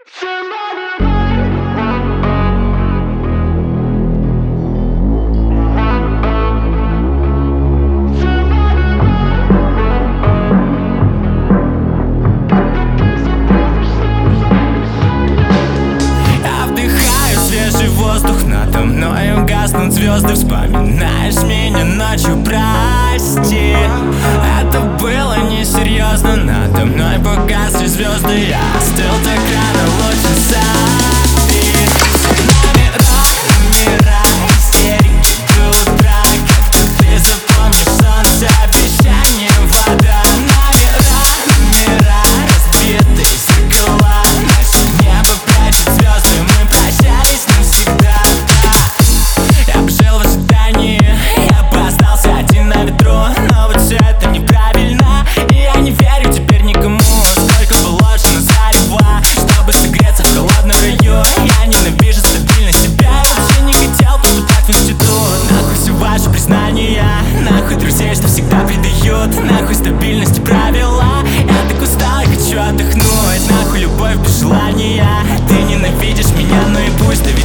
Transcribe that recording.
Воздух надо мною гаснут звезды. Вспоминаешь меня ночью, прости. Это было несерьезно. Надо мной погасли звезды. Я остыл так рано, лучше сори. Номера, истерики до утра. Как ты запомнишь солнце, обещание, вода. Номера, разбитые зеркала. Наше небо прячет звезды. Мы прощались навсегда. Я жил в ожидании, я бы остался один на ветру. Но вот все это неправильно, и я не верю теперь никому. Сколько положено зарева, чтобы согреться в холодном раю. Я ненавижу стабильность себя, я вообще не хотел попадать в институт. Нахуй все ваши признания, нахуй друзей, что всегда предают. Нахуй стабильность и правила, я так устал, я хочу отдохнуть. Нахуй любовь без желания, ты ненавидишь меня, ну и пусть ты